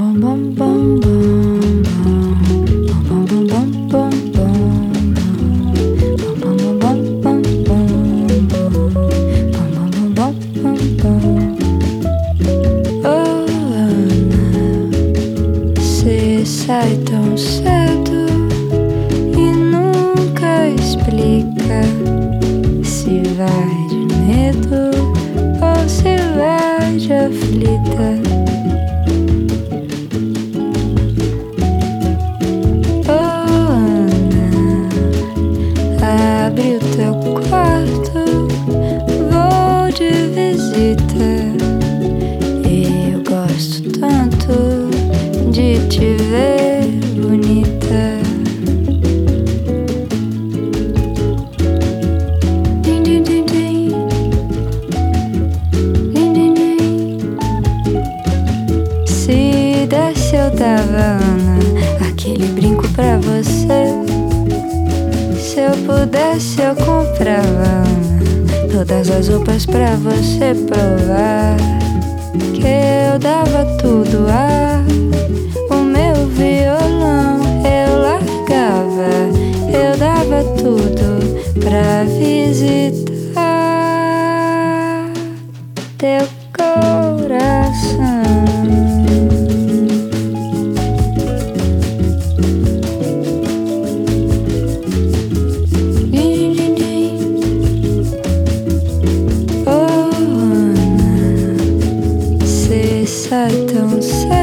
Sai tão cedo e nunca explica se vai de medo ou se vai de aflita. Oh, Ana, abre o teu quarto, vou de visita. Eu gosto tanto de te ver bonita. Din, din, din, din. Din, din, din. Se desse eu dava, Ana, aquele brinco pra você. Se eu pudesse eu comprava, Ana, todas as roupas pra você provar. Que eu dava tudo o meu violão eu largava, eu dava tudo pra visitar teu coração. Din, din, din. Oh, Ana, cê sai tão cedo